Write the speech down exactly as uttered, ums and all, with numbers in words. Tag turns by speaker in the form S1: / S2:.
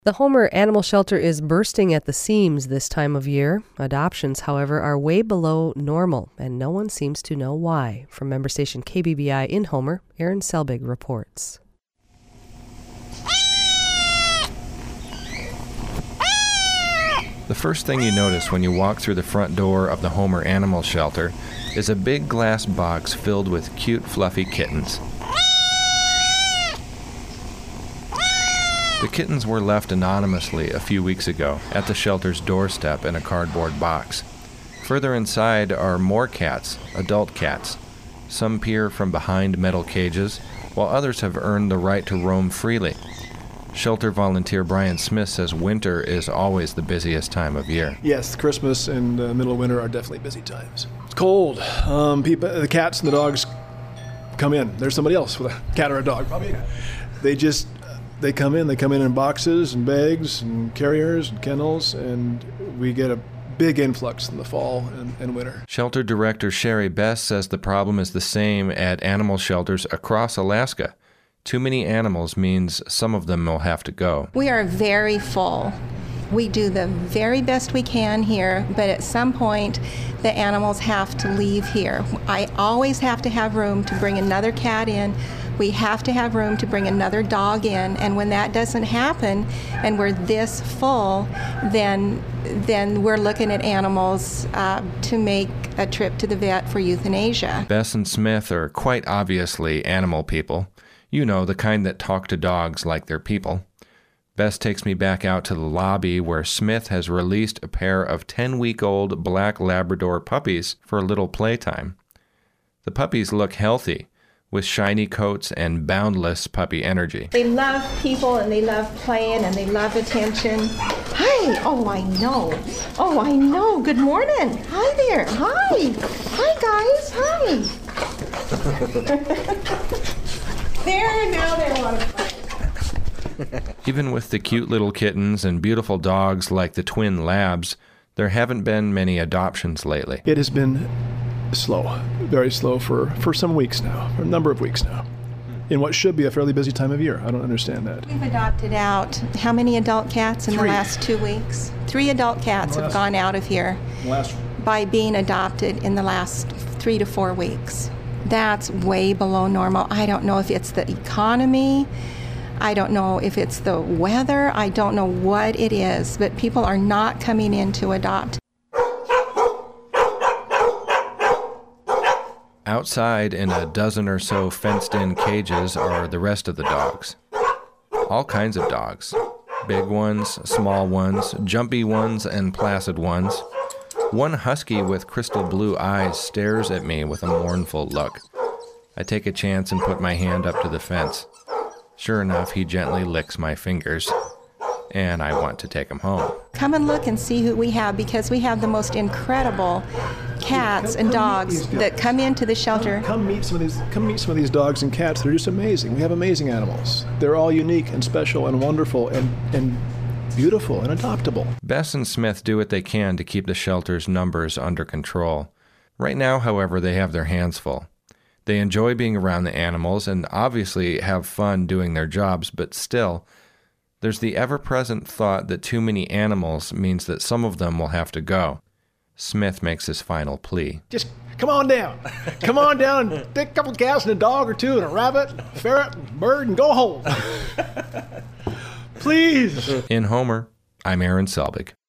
S1: The Homer Animal Shelter is bursting at the seams this time of year. Adoptions, however, are way below normal, and no one seems to know why. From member station K B B I in Homer, Aaron Selbig reports.
S2: The first thing you notice when you walk through the front door of the Homer Animal Shelter is a big glass box filled with cute, fluffy kittens. The kittens were left anonymously a few weeks ago at the shelter's doorstep in a cardboard box. Further inside are more cats, adult cats. Some peer from behind metal cages, while others have earned the right to roam freely. Shelter volunteer Brian Smith says winter is always the busiest time of year.
S3: Yes, Christmas and the uh, middle of winter are definitely busy times. It's cold. Um, people, the cats and the dogs come in. There's somebody else with a cat or a dog, probably. They just... They come in, they come in in boxes and bags and carriers and kennels, and we get a big influx in the fall and, and winter.
S2: Shelter Director Sherry Best says the problem is the same at animal shelters across Alaska. Too many animals means some of them will have to go.
S4: We are very full. We do the very best we can here, but at some point the animals have to leave here. I always have to have room to bring another cat in. We have to have room to bring another dog in, and when that doesn't happen and we're this full, then then we're looking at animals uh, to make a trip to the vet for euthanasia.
S2: Bess and Smith are quite obviously animal people. You know, the kind that talk to dogs like they're people. Bess takes me back out to the lobby where Smith has released a pair of ten-week-old black Labrador puppies for a little playtime. The puppies look healthy, with shiny coats and boundless puppy energy.
S4: They love people and they love playing and they love attention. Hi, oh I know, oh I know, good morning. Hi there, hi, hi guys, hi. There, now they want to play.
S2: Even with the cute little kittens and beautiful dogs like the twin labs, there haven't been many adoptions lately.
S3: It has been slow, very slow for, for some weeks now, for a number of weeks now, in what should be a fairly busy time of year. I don't understand that.
S4: We've adopted out how many adult cats in
S3: Three.
S4: the last two weeks? Three adult cats have gone out of here
S3: Last
S4: by being adopted in the last three to four weeks. That's way below normal. I don't know if it's the economy. I don't know if it's the weather. I don't know what it is, but people are not coming in to adopt.
S2: Outside in a dozen or so fenced-in cages are the rest of the dogs. All kinds of dogs. Big ones, small ones, jumpy ones, and placid ones. One husky with crystal blue eyes stares at me with a mournful look. I take a chance and put my hand up to the fence. Sure enough, he gently licks my fingers, and I want to take him home.
S4: Come and look and see who we have, because we have the most incredible cats and dogs that come into the shelter.
S3: Come, come meet some of these. Come meet some of these dogs and cats. They're just amazing. We have amazing animals. They're all unique and special and wonderful and and beautiful and adoptable.
S2: Bess and Smith do what they can to keep the shelter's numbers under control. Right now, however, they have their hands full. They enjoy being around the animals and obviously have fun doing their jobs, but still, there's the ever-present thought that too many animals means that some of them will have to go. Smith makes his final plea.
S3: Just come on down. Come on down and take a couple of cats and a dog or two and a rabbit, a ferret, and a bird, and go home. Please.
S2: In Homer, I'm Aaron Selbig.